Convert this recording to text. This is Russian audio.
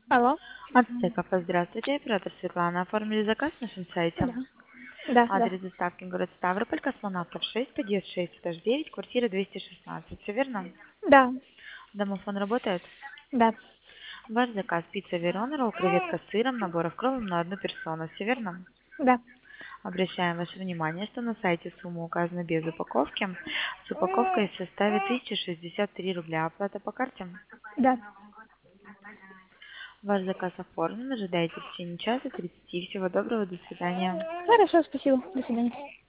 Алло. Ацтеков, здравствуйте, оператор Светлана. Оформили заказ на нашем сайте. Да. Да, да. Адрес доставки город Ставрополь, Космонавтов 6, подъезд 6, этаж 9, квартира 216. Все верно? Да. Домофон работает? Да. Ваш заказ пицца Верона, ролл, креветка с сыром, наборов кровом на одну персону. Все верно? Да. Обращаем ваше внимание, что на сайте сумма указана без упаковки. С упаковкой составит 1063 рубля. Оплата по карте. Да. Ваш заказ оформлен. Ожидайте в течение часа 30. Всего доброго. До свидания. Хорошо, спасибо. До свидания.